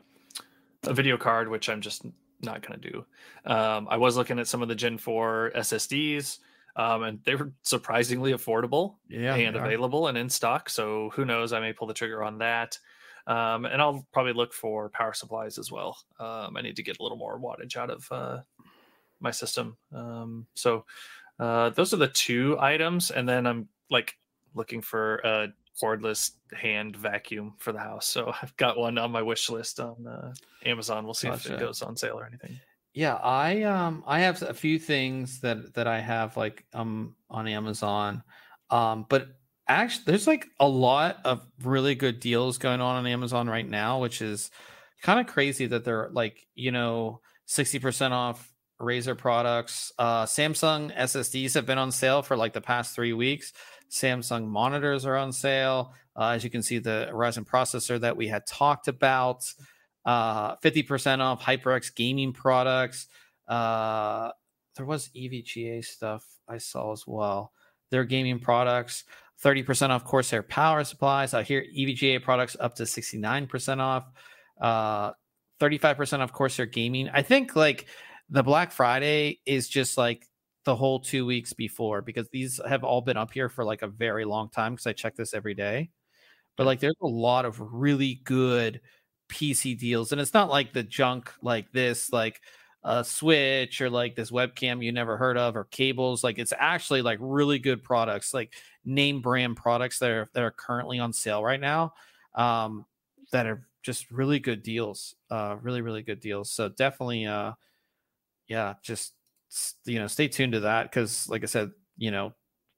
a video card, which I'm just not going to do. Um, I was looking at some of the Gen four S S Ds, um, and they were surprisingly affordable yeah, and available and in stock. So who knows? I may pull the trigger on that. Um, and I'll probably look for power supplies as well. Um, I need to get a little more wattage out of uh, my system. Um, so uh, those are the two items. And then I'm like looking for a cordless hand vacuum for the house. So I've got one on my wish list on uh, Amazon. We'll see gotcha. if it goes on sale or anything. Yeah, I um I have a few things that that I have like um on Amazon, um but actually there's like a lot of really good deals going on on Amazon right now, which is kind of crazy that they're like, you know, sixty percent off Razer products. Uh, Samsung S S Ds have been on sale for like the past three weeks. Samsung monitors are on sale. Uh, as you can see, the Ryzen processor that we had talked about, uh, fifty percent off HyperX gaming products. Uh, there was E V G A stuff I saw as well. Their gaming products, thirty percent off Corsair power supplies. I hear E V G A products up to sixty-nine percent off. Uh, thirty-five percent off Corsair gaming. I think like the Black Friday is just like the whole two weeks before, because these have all been up here for like a very long time because I check this every day. But like there's a lot of really good P C deals, and it's not like the junk like this, like a Switch or like this webcam you never heard of or cables. Like it's actually like really good products, like name brand products that are that are currently on sale right now, um, that are just really good deals, uh, really really good deals. So definitely, uh, yeah, just you know, stay tuned to that because, like I said, you know,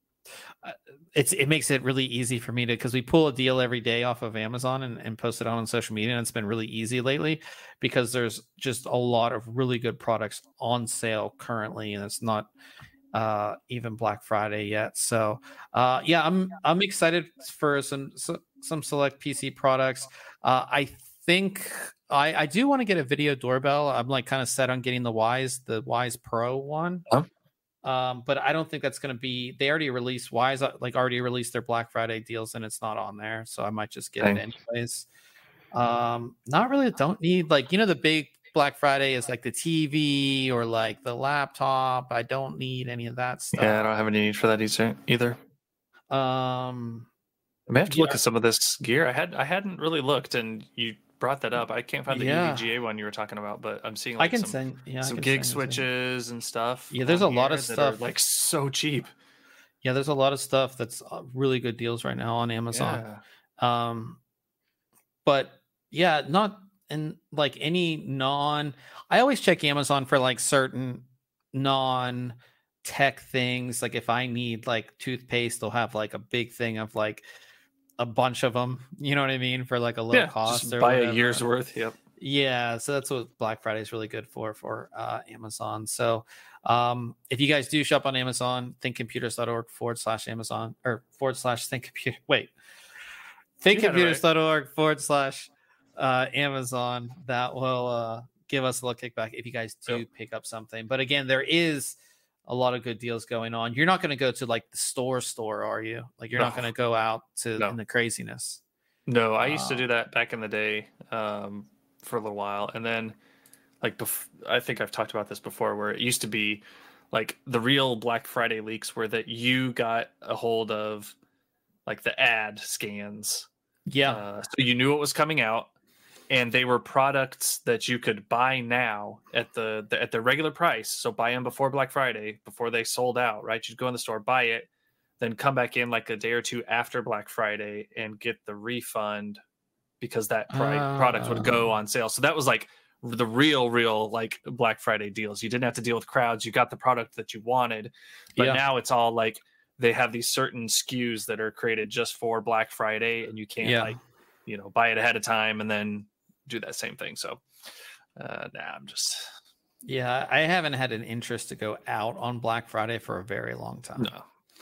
it's it makes it really easy for me to, because we pull a deal every day off of Amazon and, and post it on, on social media, and it's been really easy lately because there's just a lot of really good products on sale currently, and it's not uh even Black Friday yet. So uh yeah, I'm I'm excited for some some select P C products. uh I think I I do want to get a video doorbell. I'm like kind of set on getting the Wyze the Wyze Pro one. Huh? Um, but I don't think that's going to be, they already released Wyze, like already released their Black Friday deals, and it's not on there. So I might just get Dang. it anyways. Um, not really, don't need like, you know, the big Black Friday is like the T V or like the laptop. I don't need any of that stuff. Yeah, I don't have any need for that either. Um, I may have to yeah. look at some of this gear. I had, I hadn't really looked, and you brought that up. I can't find the yeah. E V G A one you were talking about, but I'm seeing like I can some, send, yeah, some can gig switches and stuff. Yeah, there's a lot of stuff like so cheap. Yeah, there's a lot of stuff that's really good deals right now on Amazon. Yeah. Um, but yeah, not in like any non. I always check Amazon for like certain non tech things. Like if I need like toothpaste, they'll have like a big thing of like a bunch of them, you know what I mean, for like a low yeah, cost just or buy whatever. a year's worth. Yep. Yeah, so that's what Black Friday is really good for for uh, Amazon. So um, if you guys do shop on Amazon, thinkcomputers.org forward slash Amazon or forward slash think computer. Wait, thinkcomputers.org forward slash uh, Amazon. That will uh, give us a little kickback if you guys do yep. pick up something. But again, there is a lot of good deals going on. You're not going to go to like the store store, are you? Like you're no. not going to go out to no. in the craziness. No, I used uh, to do that back in the day um, for a little while. And then like, bef- I think I've talked about this before, where it used to be like the real Black Friday leaks were that you got a hold of like the ad scans. Yeah. Uh, so you knew what was coming out. and they were products that you could buy now at the, the at the regular price. So buy them before Black Friday, before they sold out, right? You'd go in the store, buy it, then come back in like a day or two after Black Friday and get the refund because that pri- uh, product would go on sale. So that was like the real, real like Black Friday deals. You didn't have to deal with crowds. You got the product that you wanted. But yeah. now it's all like they have these certain S K Us that are created just for Black Friday, and you can't yeah. like, you know, buy it ahead of time and then do that same thing. So uh nah, I'm just yeah I haven't had an interest to go out on Black Friday for a very long time. No.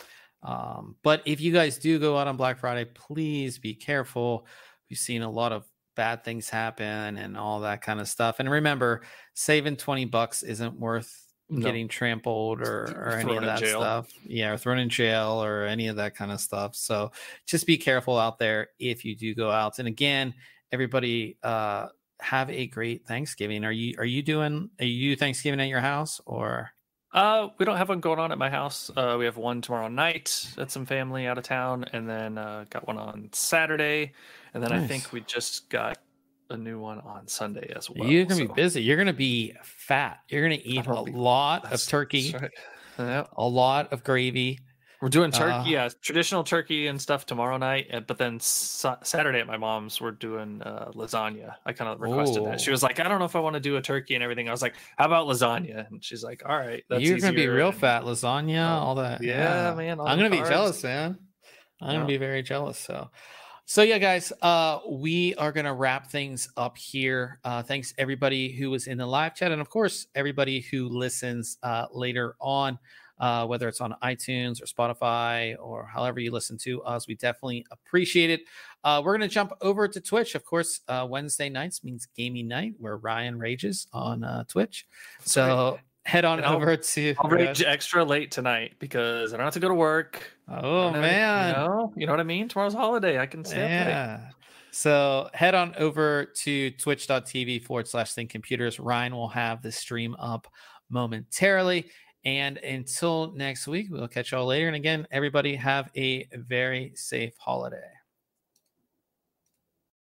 Um but if you guys do go out on Black Friday, please be careful. We've seen a lot of bad things happen and all that kind of stuff, and remember, saving twenty bucks isn't worth no. getting trampled or, or any of that stuff. Yeah, or thrown in jail or any of that kind of stuff. So just be careful out there if you do go out. And again, everybody uh have a great Thanksgiving. Are you are you doing are you Thanksgiving at your house, or uh we don't have one going on at my house? Uh we have one tomorrow night at some family out of town, and then uh got one on Saturday, and then nice. I think we just got a new one on Sunday as well. You're gonna so. be busy. You're gonna be fat. You're gonna eat a be, lot of turkey, right. yep. a lot of gravy. We're doing turkey, uh, yeah, traditional turkey and stuff tomorrow night, but then sa- Saturday at my mom's we're doing uh, lasagna. I kind of requested ooh. that. She was like, "I don't know if I want to do a turkey and everything." I was like, "How about lasagna?" And she's like, "All right, that's you're gonna easier. be real and, fat lasagna, uh, all that." Yeah, yeah. man. I'm gonna carbs. be jealous, man. I'm yeah. gonna be very jealous. So. So yeah, guys, uh, we are going to wrap things up here. Uh, thanks everybody who was in the live chat. And of course, everybody who listens uh, later on, uh, whether it's on iTunes or Spotify or however you listen to us, we definitely appreciate it. Uh, we're going to jump over to Twitch. Of course, uh, Wednesday nights means gaming night where Ryan rages on uh, Twitch. So right. head on and over I'll, to... I'll rage extra late tonight because I don't have to go to work. Oh man, you know, you know what I mean? Tomorrow's a holiday. I can stay yeah. up late. So head on over to twitch.tv forward slash think computers. Ryan will have the stream up momentarily. And until next week, we'll catch y'all later. And again, everybody have a very safe holiday.